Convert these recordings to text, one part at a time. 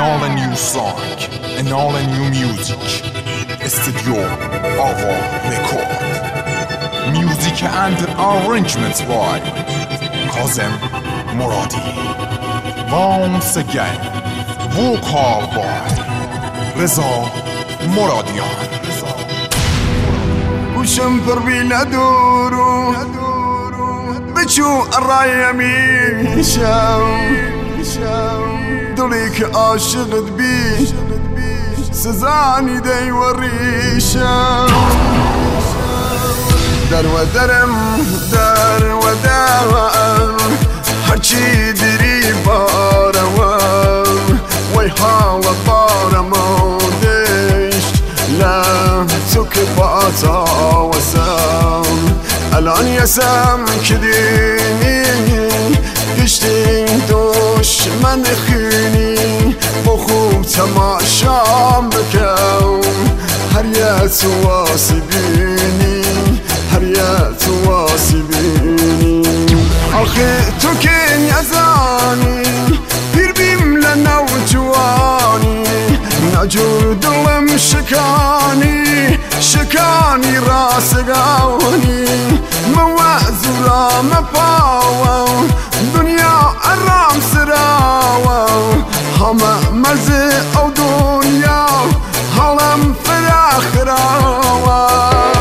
all a new song, and all a new music. Studio Ava Record. Music and arrangements by Kazem Moradi. Once again, vocal by Reza Moradian. وشم ضربي لدورو بشو الراية ميشاو دليك عاشق بي سزاني دي وريشاو در ودرم در ودرم هرچی دری بارم وی حال بارم لا تكباتا وسام الان يسام كديني قشتين دوش من خيني بخوب تماشام بكوم هريات واسبيني هريات واسبيني أخي تكين يزاني بير بيملنا وجواني نجور دلم شكاني راس قاوني موازورا مباو دنيا الرام سراو هما مرزي او دنيا هلم فراخراو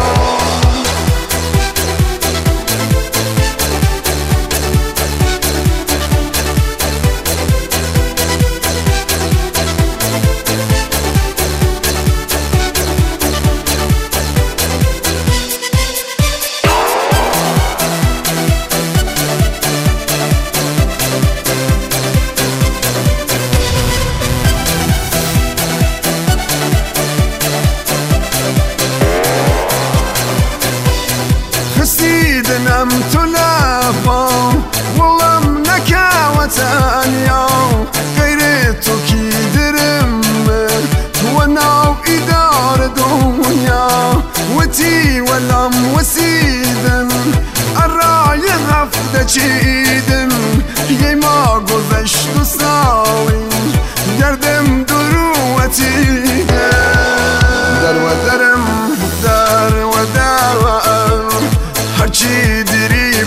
خسيدنا متلافا والله منك وتانيا غيرتك يدرم وانا إدارة دنيا وتي ولا وسيدا الراي غفدة جيدا يما قلبش تساوي دردم دروتي در ودرم در ودرم هرچی دری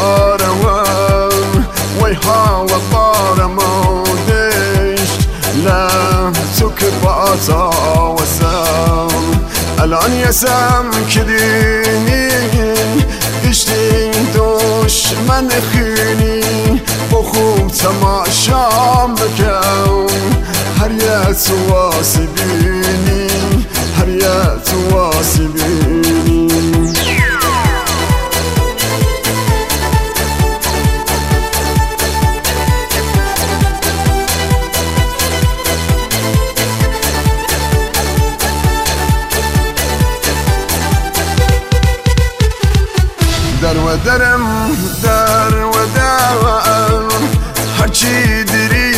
بارم وی حال بارم دشت لا تكباتا وسام الان يسام كديني قشتين دوش من خيني بخوب تماشام بكوم هريات واسبيني هريات واسبيني در ودرم در ودرم هرچی دری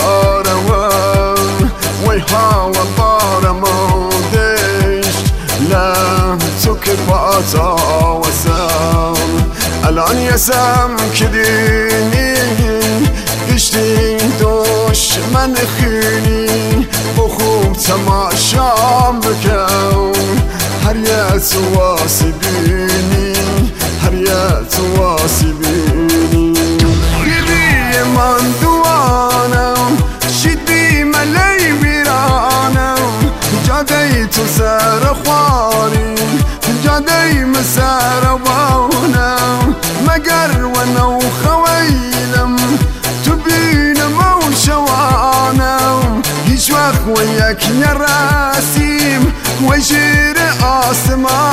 بارم وی حال بارم دشت لا تكباتا وسام الان يسام كديني قشتين دوش من خيني بخوب تماشام بكوم هريات واسبيني هريات واسبيني قلبي من دوانم شدي ملي بيرانم جادي تسار خواري جادي مسار باونم مقر ونو خويلم تبين موشوانم هيش وقت وياك يا راسيم ويشير آسمان